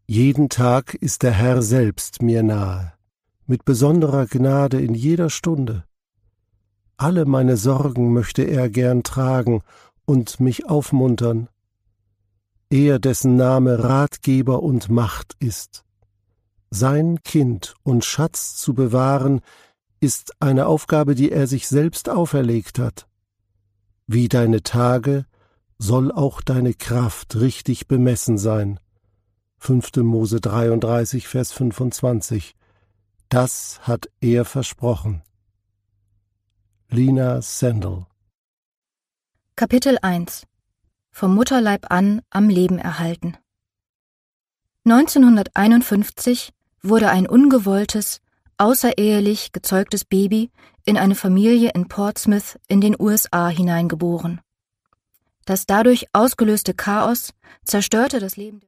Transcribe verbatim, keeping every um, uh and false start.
Jeden Tag ist der Herr selbst mir nahe, mit besonderer Gnade in jeder Stunde. Alle meine Sorgen möchte er gern tragen und mich aufmuntern. Er, dessen Name Ratgeber und Macht ist. Sein Kind und Schatz zu bewahren, ist eine Aufgabe, die er sich selbst auferlegt hat. Wie deine Tage, soll auch deine Kraft richtig bemessen sein. fünfte Mose dreiunddreißig, Vers fünfundzwanzig. Das hat er versprochen. Lina Sandel. Kapitel eins. Vom Mutterleib an am Leben erhalten. neunzehnhunderteinundfünfzig wurde ein ungewolltes, außerehelich gezeugtes Baby in eine Familie in Portsmouth in den U S A hineingeboren. Das dadurch ausgelöste Chaos zerstörte das Leben